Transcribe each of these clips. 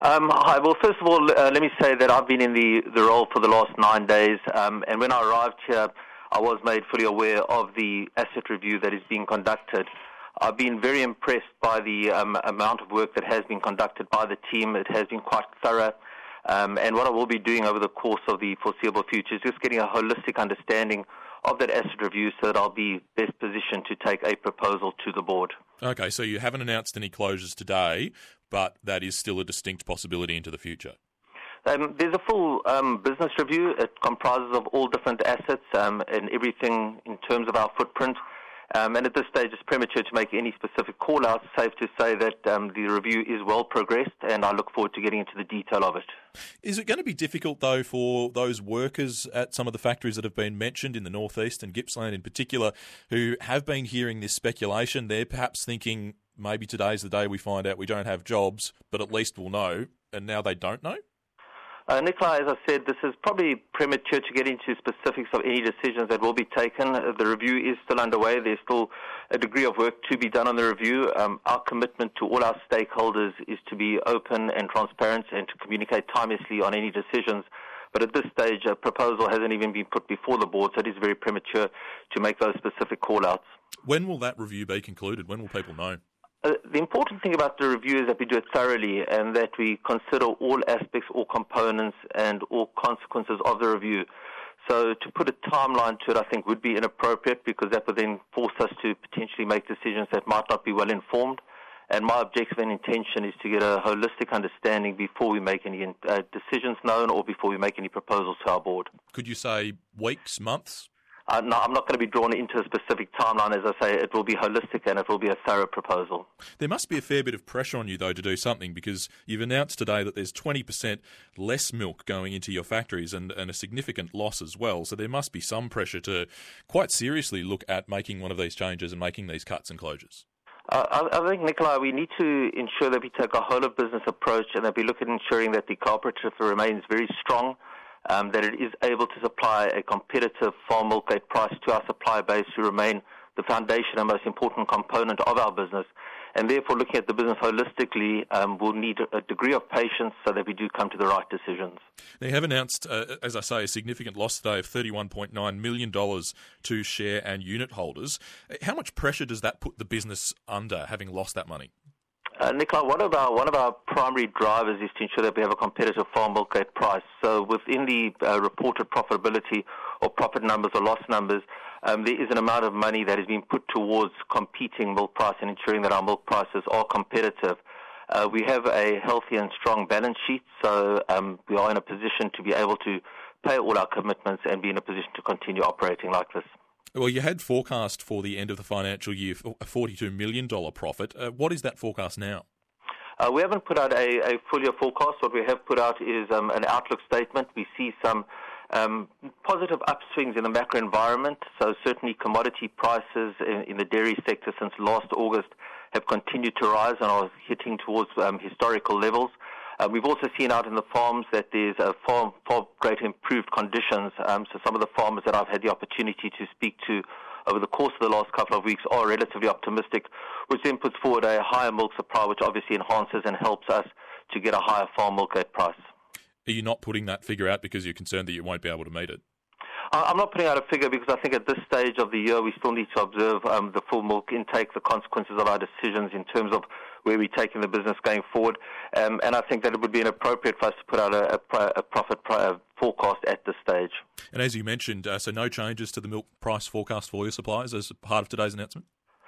Hi. Well, first of all, let me say that I've been in the role for the last 9 days, and when I arrived here, I was made fully aware of the asset review that is being conducted. I've been very impressed by the amount of work that has been conducted by the team. It has been quite thorough, and what I will be doing over the course of the foreseeable future is just getting a holistic understanding of that asset review so that I'll be best positioned to take a proposal to the board. Okay, so you haven't announced any closures today, but that is still a distinct possibility into the future. There's a full business review. It comprises of all different assets and everything in terms of our footprint. And at this stage, it's premature to make any specific call-outs. Safe to say that the review is well progressed, and I look forward to getting into the detail of it. Is it going to be difficult, though, for those workers at some of the factories that have been mentioned in the northeast and Gippsland in particular, who have been hearing this speculation? They're perhaps thinking maybe today's the day we find out we don't have jobs, but at least we'll know, and now they don't know? Nicola, as I said, this is probably premature to get into specifics of any decisions that will be taken. The review is still underway. There's still a degree of work to be done on the review. Our commitment to all our stakeholders is to be open and transparent and to communicate timelessly on any decisions. But at this stage, a proposal hasn't even been put before the board, so it is very premature to make those specific call-outs. When will that review be concluded? When will people know? The important thing about the review is that we do it thoroughly and that we consider all aspects, all components, and all consequences of the review. So to put a timeline to it, I think, would be inappropriate because that would then force us to potentially make decisions that might not be well informed. And my objective and intention is to get a holistic understanding before we make any decisions known or before we make any proposals to our board. Could you say weeks, months? No, I'm not going to be drawn into a specific timeline. As I say, it will be holistic and it will be a thorough proposal. There must be a fair bit of pressure on you, though, to do something because you've announced today that there's 20% less milk going into your factories and a significant loss as well. So there must be some pressure to quite seriously look at making one of these changes and making these cuts and closures. I think, Nicola, we need to ensure that we take a whole-of-business approach and that we look at ensuring that the cooperative remains very strong, that it is able to supply a competitive farm milk gate price to our supply base to remain the foundation and most important component of our business. And therefore, looking at the business holistically, we'll need a degree of patience so that we do come to the right decisions. Now, you have announced, as I say, a significant loss today of $31.9 million to share and unit holders. How much pressure does that put the business under, having lost that money? Nicola, one of our primary drivers is to ensure that we have a competitive farm milk gate price. So within the reported profitability or profit numbers or loss numbers, there is an amount of money that is being put towards competing milk price and ensuring that our milk prices are competitive. We have a healthy and strong balance sheet, so we are in a position to be able to pay all our commitments and be in a position to continue operating like this. Well, you had forecast for the end of the financial year a $42 million profit. What is that forecast now? We haven't put out a full-year forecast. What we have put out is an outlook statement. We see some positive upswings in the macro environment. So certainly commodity prices in the dairy sector since last August have continued to rise and are hitting towards historical levels. We've also seen out in the farms that there's far greater improved conditions. So some of the farmers that I've had the opportunity to speak to over the course of the last couple of weeks are relatively optimistic, which then puts forward a higher milk supply, which obviously enhances and helps us to get a higher farm milk gate price. Are you not putting that figure out because you're concerned that you won't be able to meet it? I'm not putting out a figure because I think at this stage of the year we still need to observe the full milk intake, the consequences of our decisions in terms of where we're taking the business going forward. And I think that it would be inappropriate for us to put out a profit forecast at this stage. And as you mentioned, so no changes to the milk price forecast for your suppliers as part of today's announcement?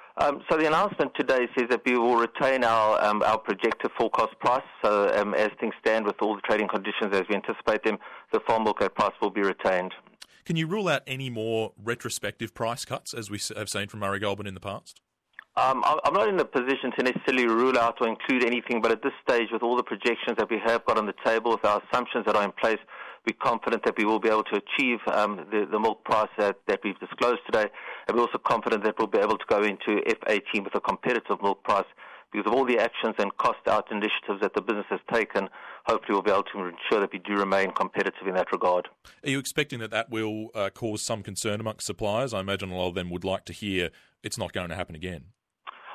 So the announcement today says that we will retain our projected forecast price. So as things stand with all the trading conditions as we anticipate them, the farm milk gate price will be retained. Can you rule out any more retrospective price cuts as we have seen from Murray Goulburn in the past? I'm not in a position to necessarily rule out or include anything, but at this stage, with all the projections that we have got on the table, with our assumptions that are in place, we're confident that we will be able to achieve the milk price that we've disclosed today, and we're also confident that we'll be able to go into F18 with a competitive milk price. Because of all the actions and cost-out initiatives that the business has taken, hopefully we'll be able to ensure that we do remain competitive in that regard. Are you expecting that will cause some concern amongst suppliers? I imagine a lot of them would like to hear it's not going to happen again.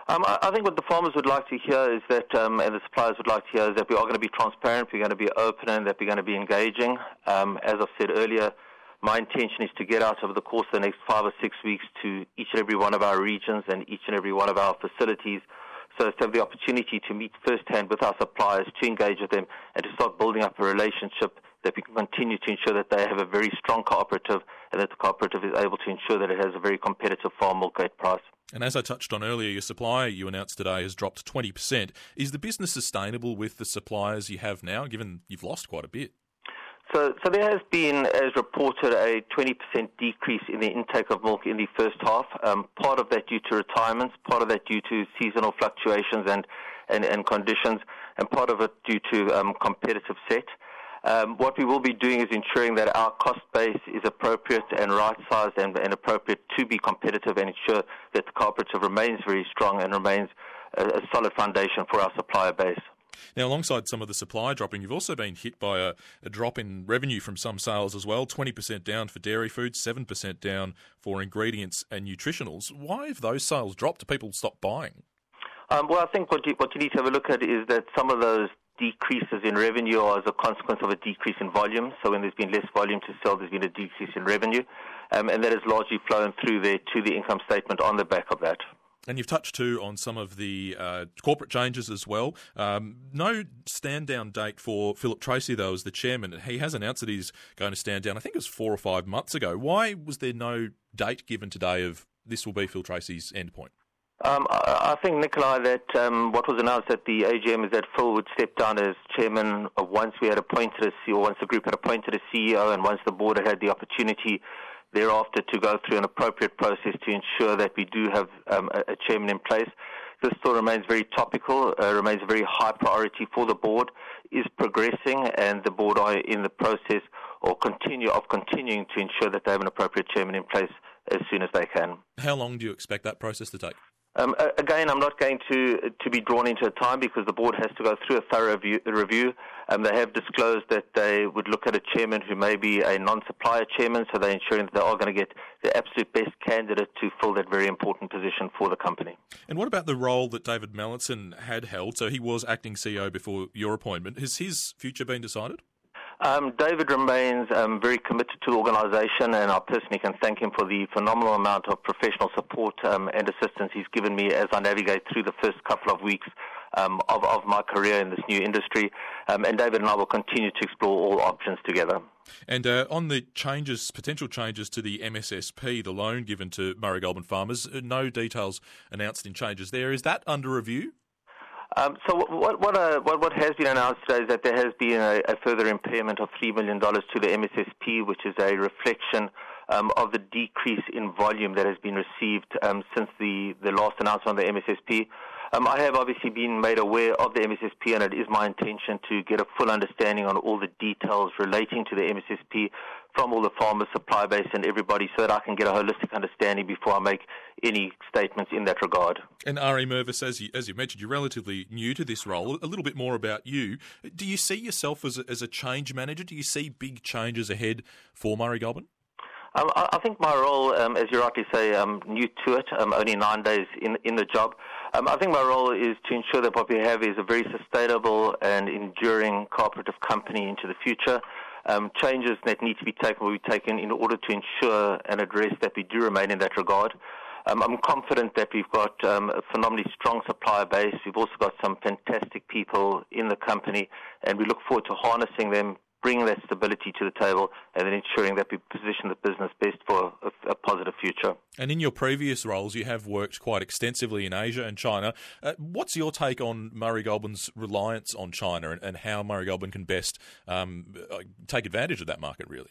I think what the farmers would like to hear is that, and the suppliers would like to hear, is that we are going to be transparent, we're going to be open, and that we're going to be engaging. As I've said earlier, my intention is to get out over the course of the next 5 or 6 weeks to each and every one of our regions and each and every one of our facilities, so as to have the opportunity to meet firsthand with our suppliers, to engage with them, and to start building up a relationship that we can continue to ensure that they have a very strong cooperative and that the cooperative is able to ensure that it has a very competitive farm milk gate price. And as I touched on earlier, your supply, you announced today, has dropped 20%. Is the business sustainable with the suppliers you have now, given you've lost quite a bit? So there has been, as reported, a 20% decrease in the intake of milk in the first half. Part of that due to retirements, part of that due to seasonal fluctuations and conditions, and part of it due to competitive set. What we will be doing is ensuring that our cost base is appropriate and right-sized and appropriate to be competitive and ensure that the cooperative remains very strong and remains a solid foundation for our supplier base. Now, alongside some of the supply dropping, you've also been hit by a drop in revenue from some sales as well, 20% down for dairy foods, 7% down for ingredients and nutritionals. Why have those sales dropped? Do people stop buying? Well, I think what you need to have a look at is that some of those decreases in revenue are as a consequence of a decrease in volume. So when there's been less volume to sell, there's been a decrease in revenue, and that has largely flown through there to the income statement on the back of that. And you've touched too on some of the corporate changes as well. No stand-down date for Philip Tracy, though, as the chairman. He has announced that he's going to stand down, I think it was 4 or 5 months ago. Why was there no date given today of this will be Phil Tracy's endpoint? I think, Nikolai, that what was announced at the AGM is that Phil would step down as chairman once we had appointed a CEO, once the group had appointed a CEO, and once the board had the opportunity thereafter to go through an appropriate process to ensure that we do have a chairman in place. This still remains very topical, remains a very high priority for the board, is progressing, and the board are in the process continuing to ensure that they have an appropriate chairman in place as soon as they can. How long do you expect that process to take? Again, I'm not going to be drawn into a time because the board has to go through a thorough review. They have disclosed that they would look at a chairman who may be a non-supplier chairman, so they're ensuring that they are going to get the absolute best candidate to fill that very important position for the company. And what about the role that David Mallinson had held? So he was acting CEO before your appointment. Has his future been decided? David remains very committed to the organisation, and I personally can thank him for the phenomenal amount of professional support and assistance he's given me as I navigate through the first couple of weeks of my career in this new industry. And David and I will continue to explore all options together. And on the potential changes to the MSSP, the loan given to Murray Goulburn farmers, no details announced in changes there. Is that under review? So what has been announced today is that there has been a further impairment of $3 million to the MSSP, which is a reflection of the decrease in volume that has been received since the last announcement on the MSSP. I have obviously been made aware of the MSSP, and it is my intention to get a full understanding on all the details relating to the MSSP from all the farmers, supply base, and everybody, so that I can get a holistic understanding before I make any statements in that regard. And Ari Mervis, as you mentioned, you're relatively new to this role. A little bit more about you. Do you see yourself as a change manager? Do you see big changes ahead for Murray Goulburn? I think my role, as you rightly say, I'm new to it, only 9 days in the job. I think my role is to ensure that what we have is a very sustainable and enduring cooperative company into the future. Changes that need to be taken will be taken in order to ensure and address that we do remain in that regard. I'm confident that we've got a phenomenally strong supplier base. We've also got some fantastic people in the company, and we look forward to harnessing them, bringing that stability to the table, and then ensuring that we position the business best for a positive future. And in your previous roles, you have worked quite extensively in Asia and China. What's your take on Murray Goulburn's reliance on China and how Murray Goulburn can best take advantage of that market, really?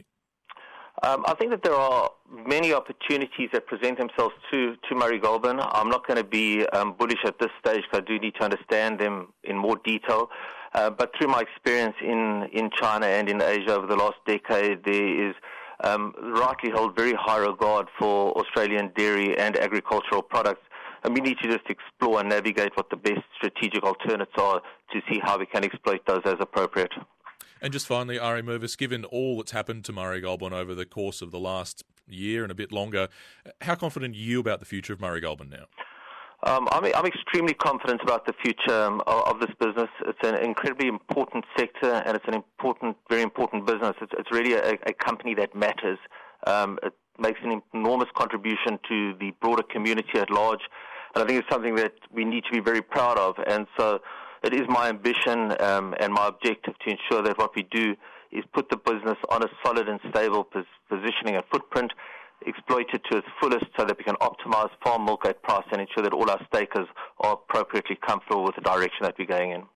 I think that there are many opportunities that present themselves to Murray Goulburn. I'm not going to be bullish at this stage because I do need to understand them in more detail. But through my experience in China and in Asia over the last decade, there is rightly held very high regard for Australian dairy and agricultural products. And we need to just explore and navigate what the best strategic alternatives are to see how we can exploit those as appropriate. And just finally, Ari Mervis, given all that's happened to Murray Goulburn over the course of the last year and a bit longer, how confident are you about the future of Murray Goulburn now? I'm extremely confident about the future of this business. It's an incredibly important sector, and it's an very important business. It's really a company that matters. It makes an enormous contribution to the broader community at large, and I think it's something that we need to be very proud of. And so it is my ambition and my objective to ensure that what we do is put the business on a solid and stable positioning and footprint, exploit it to its fullest so that we can optimize farm milk at price and ensure that all our stakers are appropriately comfortable with the direction that we're going in.